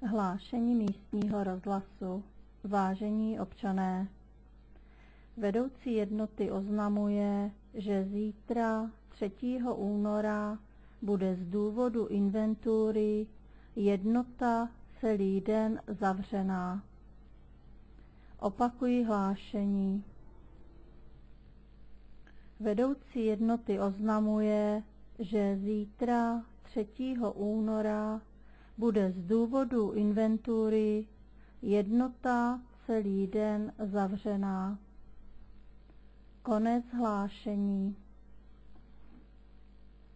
Hlášení místního rozhlasu. Vážení občané, vedoucí jednoty oznamuje, že zítra 3. února bude z důvodu inventury jednota celý den zavřená. Opakuji hlášení. Vedoucí jednoty oznamuje, že zítra 3. února bude z důvodu inventury jednota celý den zavřená. Konec hlášení.